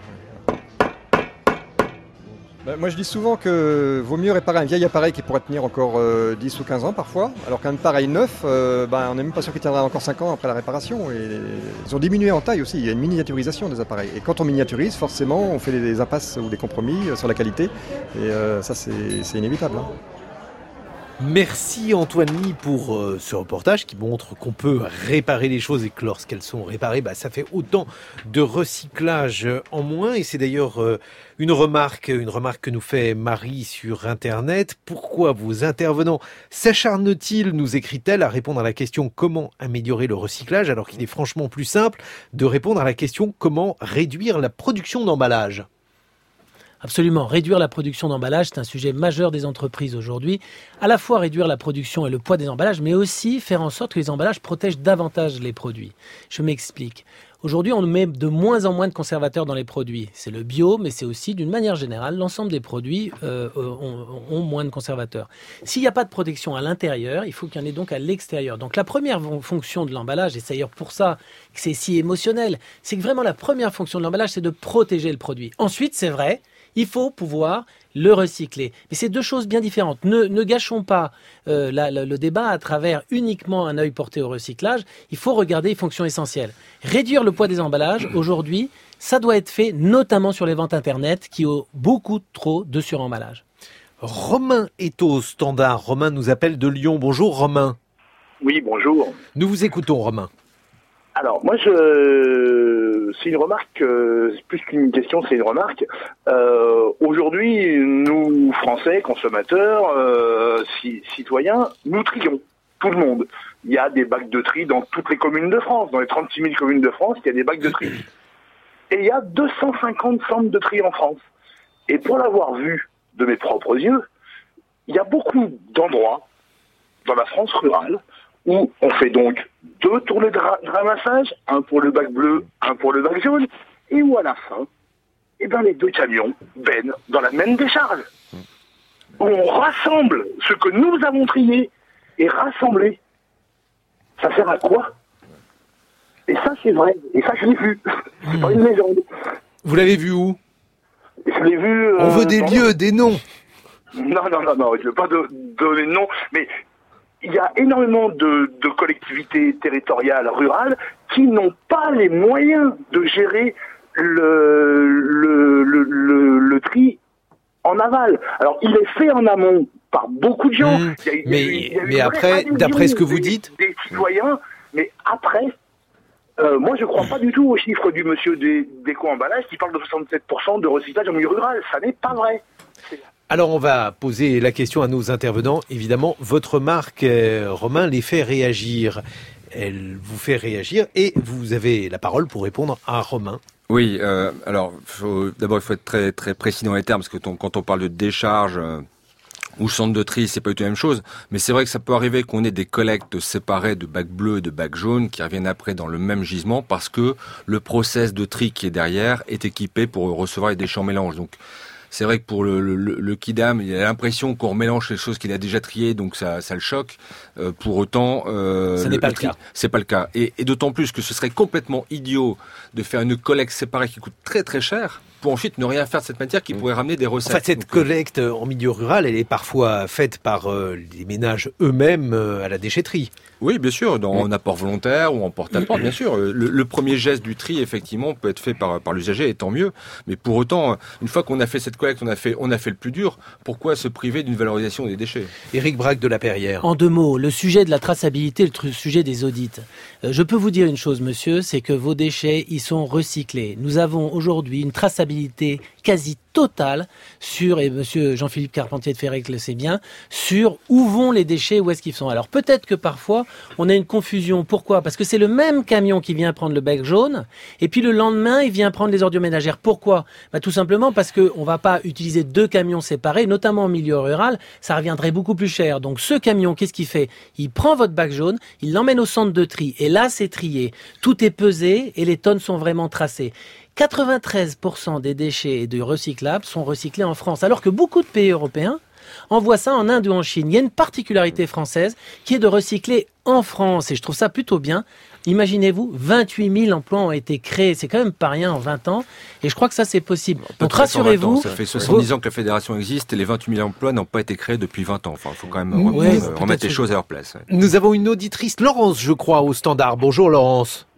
Ben, moi je dis souvent que vaut mieux réparer un vieil appareil qui pourrait tenir encore euh, dix ou quinze ans parfois, alors qu'un appareil neuf, euh, ben, on n'est même pas sûr qu'il tiendra encore cinq ans après la réparation. Et ils ont diminué en taille aussi, il y a une miniaturisation des appareils. Et quand on miniaturise, forcément on fait des impasses ou des compromis sur la qualité, et euh, ça c'est, c'est inévitable, hein. Merci Antoine Ly pour euh, ce reportage qui montre qu'on peut réparer les choses et que lorsqu'elles sont réparées, bah, ça fait autant de recyclage en moins. Et c'est d'ailleurs euh, une remarque, une remarque que nous fait Marie sur Internet. Pourquoi vos intervenants s'acharnent-ils, nous écrit-elle, à répondre à la question comment améliorer le recyclage alors qu'il est franchement plus simple de répondre à la question comment réduire la production d'emballage ? Absolument. Réduire la production d'emballage, c'est un sujet majeur des entreprises aujourd'hui. À la fois réduire la production et le poids des emballages, mais aussi faire en sorte que les emballages protègent davantage les produits. Je m'explique. Aujourd'hui, on met de moins en moins de conservateurs dans les produits. C'est le bio, mais c'est aussi, d'une manière générale, l'ensemble des produits euh, ont, ont moins de conservateurs. S'il n'y a pas de protection à l'intérieur, il faut qu'il y en ait donc à l'extérieur. Donc la première fonction de l'emballage, et c'est d'ailleurs pour ça que c'est si émotionnel, c'est que vraiment la première fonction de l'emballage, c'est de protéger le produit. Ensuite, c'est vrai, il faut pouvoir le recycler. Mais c'est deux choses bien différentes. Ne, ne gâchons pas euh, la, la, le débat à travers uniquement un œil porté au recyclage. Il faut regarder les fonctions essentielles. Réduire le poids des emballages, aujourd'hui, ça doit être fait notamment sur les ventes Internet qui ont beaucoup trop de suremballage. Romain est au standard. Romain nous appelle de Lyon. Bonjour Romain. Oui, bonjour. Nous vous écoutons Romain. Alors, moi, je, c'est une remarque, euh, plus qu'une question, c'est une remarque. Euh, aujourd'hui, nous, Français, consommateurs, euh, citoyens, nous trions, tout le monde. Il y a des bacs de tri dans toutes les communes de France, dans les trente-six mille communes de France, il y a des bacs de tri. Et il y a deux cent cinquante centres de tri en France. Et pour l'avoir vu de mes propres yeux, il y a beaucoup d'endroits dans la France rurale où on fait donc deux tournées de ra- ramassage, un pour le bac bleu, un pour le bac jaune, et où à la fin, eh ben les deux camions baignent dans la même décharge. Où on rassemble ce que nous avons trié et rassemblé. Ça sert à quoi ? Et ça, c'est vrai. Et ça, je l'ai vu. C'est pas une légende. Vous l'avez vu où ? Je l'ai vu... Euh, On veut des dans... lieux, des noms. Non, non, non, non, je ne veux pas de, donner de nom, mais il y a énormément de, de collectivités territoriales rurales qui n'ont pas les moyens de gérer le, le, le, le, le tri en aval. Alors, il est fait en amont par beaucoup de gens. Mmh, il y a, il y a mais eu, il y a eu mais après, d'après ce que vous dites... Des citoyens, mais après... Euh, moi, je ne crois pas du tout au chiffre du monsieur d'Éco-Emballage qui parle de soixante-sept pour cent de recyclage en milieu rural. Ça n'est pas vrai. C'est... Alors, on va poser la question à nos intervenants. Évidemment, votre marque, euh, Romain, les fait réagir. Elle vous fait réagir et vous avez la parole pour répondre à Romain. Oui, euh, alors faut, d'abord il faut être très très précis dans les termes parce que ton, quand on parle de décharge euh, ou centre de tri, c'est pas du tout la même chose. Mais c'est vrai que ça peut arriver qu'on ait des collectes séparées de bacs bleus et de bacs jaunes qui reviennent après dans le même gisement parce que le process de tri qui est derrière est équipé pour recevoir les déchets en mélange. Donc c'est vrai que pour le, le, le kidam, il a l'impression qu'on mélange les choses qu'il a déjà triées, donc ça, ça le choque. Euh, pour autant, euh, ça n'est pas le, le tri, cas. C'est pas le cas. Et, et d'autant plus que ce serait complètement idiot de faire une collecte séparée qui coûte très très cher pour ensuite ne rien faire de cette matière qui pourrait ramener des recettes. En fait, cette donc, collecte en milieu rural, elle est parfois faite par euh, les ménages eux-mêmes euh, à la déchetterie. Oui, bien sûr, dans, en apport volontaire ou en porte-à-porte, bien sûr. Le, le premier geste du tri, effectivement, peut être fait par, par l'usager, et tant mieux. Mais pour autant, une fois qu'on a fait cette collecte, on a fait, on a fait le plus dur. Pourquoi se priver d'une valorisation des déchets ? Éric Braque de La Perrière. En deux mots, le sujet de la traçabilité, le tr- sujet des audits. Euh, je peux vous dire une chose, monsieur, c'est que vos déchets, ils sont recyclés. Nous avons aujourd'hui une traçabilité quasi totale sur, et monsieur Jean-Philippe Carpentier de Ferrec le sait bien, sur où vont les déchets, où est-ce qu'ils sont. Alors peut-être que parfois, on a une confusion. Pourquoi ? Parce que c'est le même camion qui vient prendre le bec jaune, et puis le lendemain, il vient prendre les ordures ménagères. Pourquoi ? Bah, tout simplement parce qu'on ne va pas utiliser deux camions séparés, notamment en milieu rural, ça reviendrait beaucoup plus cher. Donc ce camion, qu'est-ce qu'il fait ? Il prend votre bac jaune, il l'emmène au centre de tri, et là, c'est trié. Tout est pesé, et les tonnes sont vraiment tracées. quatre-vingt-treize pour cent des déchets et de recyclables sont recyclés en France, alors que beaucoup de pays européens envoient ça en Inde ou en Chine. Il y a une particularité française qui est de recycler en France, et je trouve ça plutôt bien. Imaginez-vous, vingt-huit mille emplois ont été créés, c'est quand même pas rien en vingt ans, et je crois que ça c'est possible. Donc rassurez-vous... Ça fait soixante-dix ans que la fédération existe, et les vingt-huit mille emplois n'ont pas été créés depuis vingt ans. Enfin, il faut quand même ouais, remettre, remettre les choses à leur place. Ouais. Nous avons une auditrice, Laurence, je crois, au standard. Bonjour Laurence.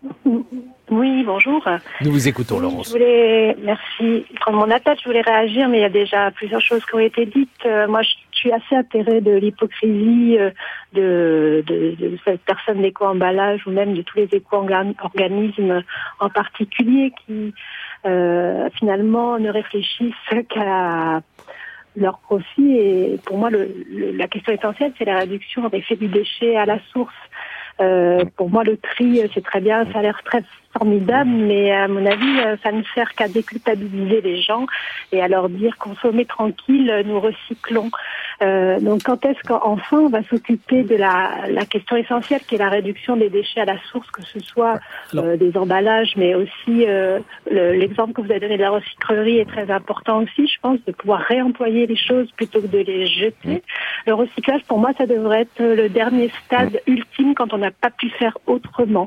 Oui, bonjour. Nous vous écoutons, Laurence. Je voulais, merci. Prendre mon appel, je voulais réagir, mais il y a déjà plusieurs choses qui ont été dites. Euh, moi, je suis assez atterrée de l'hypocrisie euh, de, de, de cette personne d'éco-emballage ou même de tous les éco-organismes en particulier qui, euh, finalement, ne réfléchissent qu'à leur profit. Et pour moi, le, le, la question essentielle, c'est la réduction des faits du déchet à la source. Euh, pour moi, le tri, c'est très bien, ça a l'air très formidable, mais à mon avis, ça ne sert qu'à déculpabiliser les gens et à leur dire consommez tranquille, nous recyclons. Euh, donc, quand est-ce qu'enfin on va s'occuper de la, la question essentielle qui est la réduction des déchets à la source, que ce soit euh, des emballages, mais aussi euh, le, l'exemple que vous avez donné de la recyclerie est très important aussi, je pense, de pouvoir réemployer les choses plutôt que de les jeter. Le recyclage, pour moi, ça devrait être le dernier stade ultime quand on n'a pas pu faire autrement.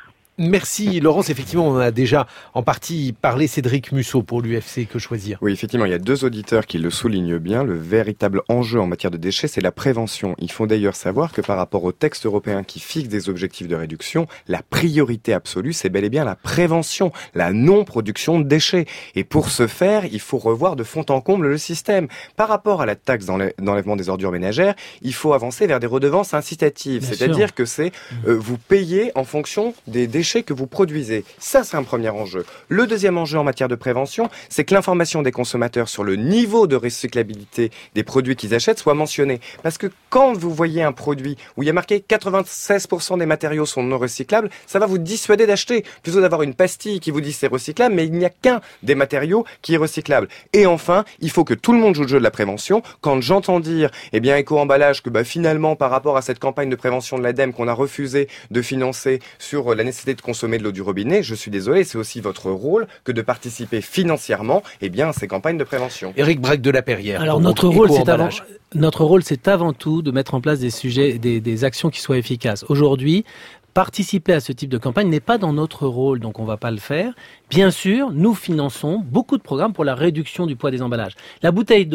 Merci Laurence, effectivement on a déjà en partie parlé. Cédric Musso pour l'U F C Que Choisir. Oui, effectivement, il y a deux auditeurs qui le soulignent bien. Le véritable enjeu en matière de déchets, c'est la prévention. Il faut d'ailleurs savoir que par rapport au texte européen qui fixe des objectifs de réduction, la priorité absolue, c'est bel et bien la prévention, la non-production de déchets. Et pour ce faire, il faut revoir de fond en comble le système. Par rapport à la taxe d'enlèvement des ordures ménagères, il faut avancer vers des redevances incitatives. Bien C'est-à-dire sûr. que c'est euh, vous payez en fonction des déchets que vous produisez. Ça, c'est un premier enjeu. Le deuxième enjeu en matière de prévention, c'est que l'information des consommateurs sur le niveau de recyclabilité des produits qu'ils achètent soit mentionnée. Parce que quand vous voyez un produit où il y a marqué quatre-vingt-seize pour cent des matériaux sont non recyclables, ça va vous dissuader d'acheter. Plutôt d'avoir une pastille qui vous dit c'est recyclable, mais il n'y a qu'un des matériaux qui est recyclable. Et enfin, il faut que tout le monde joue le jeu de la prévention. Quand j'entends dire, eh bien, éco-emballage, que bah, finalement, par rapport à cette campagne de prévention de l'ADEME qu'on a refusé de financer sur la nécessité de consommer de l'eau du robinet, je suis désolé, c'est aussi votre rôle que de participer financièrement eh bien, à ces campagnes de prévention. Éric Braque de La Perrière. Alors notre rôle, c'est avant, notre rôle, c'est avant tout de mettre en place des sujets, des, des actions qui soient efficaces. Aujourd'hui, participer à ce type de campagne n'est pas dans notre rôle, donc on ne va pas le faire. Bien sûr, nous finançons beaucoup de programmes pour la réduction du poids des emballages. La bouteille d'eau,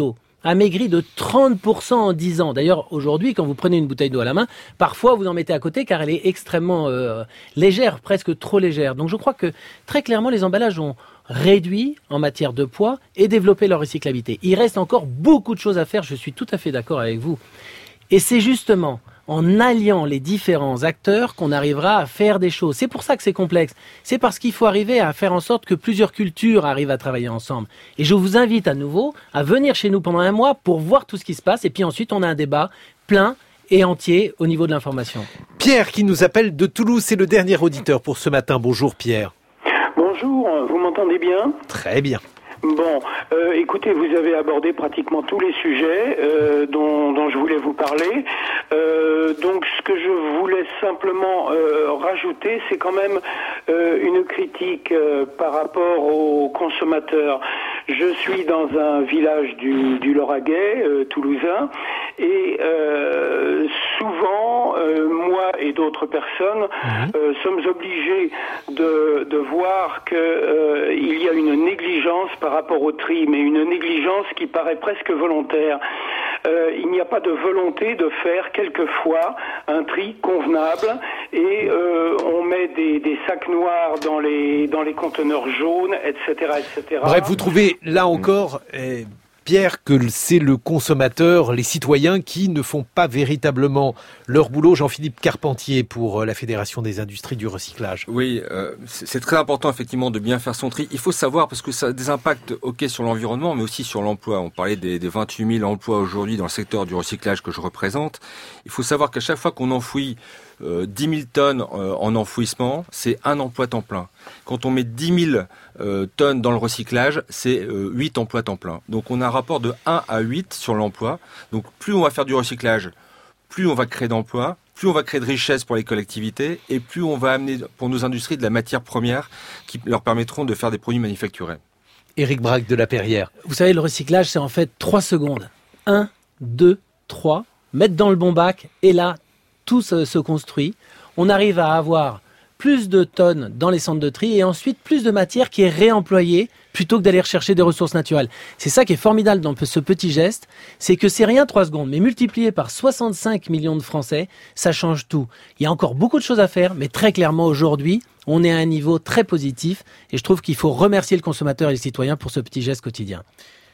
a maigri de trente pour cent en dix ans. D'ailleurs, aujourd'hui, quand vous prenez une bouteille d'eau à la main, parfois vous en mettez à côté car elle est extrêmement euh, légère, presque trop légère. Donc je crois que très clairement, les emballages ont réduit en matière de poids et développé leur recyclabilité. Il reste encore beaucoup de choses à faire, je suis tout à fait d'accord avec vous. Et c'est justement en alliant les différents acteurs qu'on arrivera à faire des choses. C'est pour ça que c'est complexe. C'est parce qu'il faut arriver à faire en sorte que plusieurs cultures arrivent à travailler ensemble. Et je vous invite à nouveau à venir chez nous pendant un mois pour voir tout ce qui se passe. Et puis ensuite, on a un débat plein et entier au niveau de l'information. Pierre qui nous appelle de Toulouse, c'est le dernier auditeur pour ce matin. Bonjour Pierre. Bonjour, vous m'entendez bien ? Très bien. Bon, euh, écoutez, vous avez abordé pratiquement tous les sujets euh, dont, dont je voulais vous parler. Euh, donc, ce que je voulais simplement euh, rajouter, c'est quand même euh, une critique euh, par rapport aux consommateurs. Je suis dans un village du, du Lauragais, euh, toulousain, et euh, souvent, euh, moi et d'autres personnes euh, sommes obligés de, de voir que euh, il y a une négligence par rapport au tri, mais une négligence qui paraît presque volontaire. Euh, il n'y a pas de volonté de faire quelquefois un tri convenable et euh, on met des, des sacs noirs dans les dans les conteneurs jaunes, et cetera, et cetera. Bref, vous trouvez là encore, eh, Pierre, que c'est le consommateur, les citoyens qui ne font pas véritablement leur boulot. Jean-Philippe Carpentier pour la Fédération des industries du recyclage. Oui, euh, c'est très important effectivement de bien faire son tri. Il faut savoir, parce que ça a des impacts ok sur l'environnement, mais aussi sur l'emploi. On parlait des, des vingt-huit mille emplois aujourd'hui dans le secteur du recyclage que je représente. Il faut savoir qu'à chaque fois qu'on enfouit euh, dix mille tonnes euh, en enfouissement, c'est un emploi temps plein. Quand on met dix mille euh, tonnes dans le recyclage, c'est euh, huit emplois temps plein. Donc on a un rapport de un à huit sur l'emploi. Donc plus on va faire du recyclage, plus on va créer d'emplois, plus on va créer de richesses pour les collectivités et plus on va amener pour nos industries de la matière première qui leur permettront de faire des produits manufacturés. Éric Braque de La Perrière. Vous savez, le recyclage, c'est en fait trois secondes. un, deux, trois, mettre dans le bon bac et là, tout se, se construit. On arrive à avoir plus de tonnes dans les centres de tri et ensuite plus de matière qui est réemployée plutôt que d'aller rechercher des ressources naturelles. C'est ça qui est formidable dans ce petit geste, c'est que c'est rien trois secondes, mais multiplié par soixante-cinq millions de Français, ça change tout. Il y a encore beaucoup de choses à faire, mais très clairement aujourd'hui, on est à un niveau très positif et je trouve qu'il faut remercier le consommateur et les citoyens pour ce petit geste quotidien.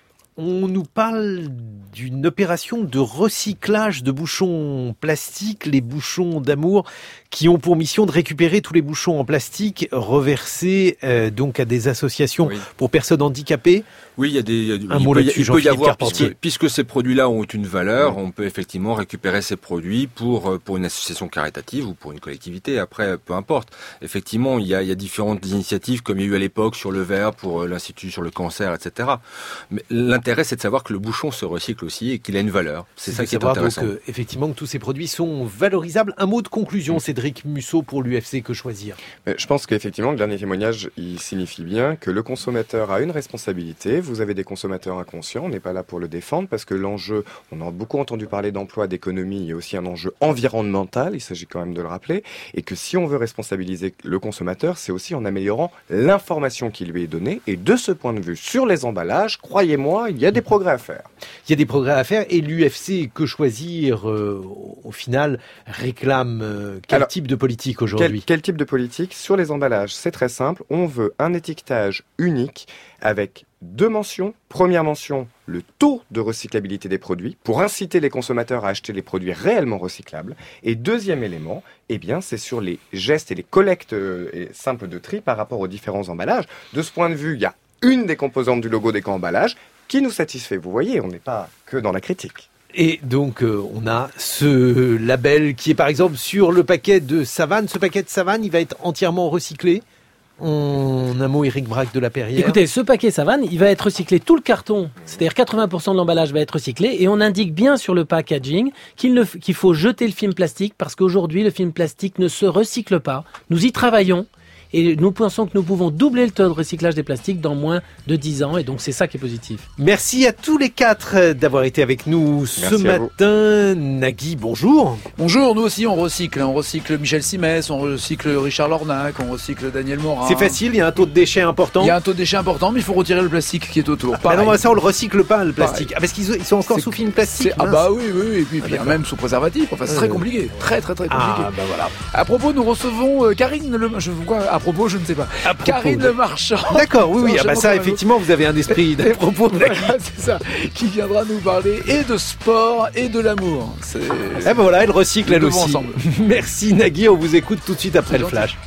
On nous parle d'une opération de recyclage de bouchons plastiques, les bouchons d'amour, qui ont pour mission de récupérer tous les bouchons en plastique reversés euh, donc à des associations oui. pour personnes handicapées. Oui, il y a des. Il y a, Un il mot peut, là-dessus, il peut y avoir Carpentier. puisque, puisque ces produits-là ont une valeur, oui. on peut effectivement récupérer ces produits pour pour une association caritative ou pour une collectivité. Après, peu importe. Effectivement, il y a il y a différentes initiatives comme il y a eu à l'époque sur le verre pour l'Institut sur le cancer, et cetera. Mais l'intérêt, c'est de savoir que le bouchon se recycle aussi et qu'il a une valeur. C'est, c'est ça qui est intéressant. Donc, euh, effectivement, que tous ces produits sont valorisables. Un mot de conclusion, mmh. Cédric Musso pour l'U F C Que Choisir. Mais je pense qu'effectivement, le dernier témoignage, il signifie bien que le consommateur a une responsabilité. Vous avez des consommateurs inconscients, on n'est pas là pour le défendre parce que l'enjeu, on a beaucoup entendu parler d'emploi, d'économie, il y a aussi un enjeu environnemental, il s'agit quand même de le rappeler, et que si on veut responsabiliser le consommateur, c'est aussi en améliorant l'information qui lui est donnée. Et de ce point de vue, sur les emballages, croyez-moi, il y a des progrès à faire. Il y a des progrès à faire et l'U F C Que Choisir, euh, au final, réclame euh, quel Alors, type de politique aujourd'hui ? quel, quel type de politique ? Sur les emballages, c'est très simple. On veut un étiquetage unique avec deux mentions. Première mention, le taux de recyclabilité des produits pour inciter les consommateurs à acheter les produits réellement recyclables. Et deuxième élément, eh bien, c'est sur les gestes et les collectes euh, simples de tri par rapport aux différents emballages. De ce point de vue, il y a une des composantes du logo d'éco-emballage qui nous satisfait. Vous voyez, on n'est pas que dans la critique. Et donc, euh, on a ce label qui est par exemple sur le paquet de Savane. Ce paquet de Savane, il va être entièrement recyclé. En un mot, Éric Braque de La Perrière. Écoutez, ce paquet Savane, il va être recyclé tout le carton. C'est-à-dire quatre-vingts pour cent de l'emballage va être recyclé. Et on indique bien sur le packaging qu'il, ne, qu'il faut jeter le film plastique parce qu'aujourd'hui, le film plastique ne se recycle pas. Nous y travaillons. et nous pensons que nous pouvons doubler le taux de recyclage des plastiques dans moins de dix ans, et donc c'est ça qui est positif. Merci à tous les quatre d'avoir été avec nous ce Merci matin. Nagui, bonjour. Bonjour, nous aussi on recycle, on recycle Michel Simès, on recycle Richard Lornac, on recycle Daniel Morin. C'est facile, il y a un taux de déchets important. Il y a un taux de déchets important, mais il faut retirer le plastique qui est autour. Ah non, ça on le recycle pas le plastique. Ah, parce qu'ils ils sont encore C'est- sous film plastique. Ah mince. bah oui, oui, oui, et puis, Ah, puis d'accord. même sous préservatif. Enfin, c'est Euh. très compliqué, très très très compliqué. Ah bah voilà. À propos, nous recevons euh, Karine Le, je vois à propos, je ne sais pas. À propos Karine de- Le Marchand. D'accord, oui, oui. C'est Ah bah un ça, enchaînement effectivement, vous avez un esprit d'à propos. Voilà, c'est ça, qui viendra nous parler et de sport et de l'amour. C'est Eh ben voilà, elle recycle Les elle deux vont aussi. ensemble. Merci Nagui, on vous écoute tout de suite après C'est le gentil. flash.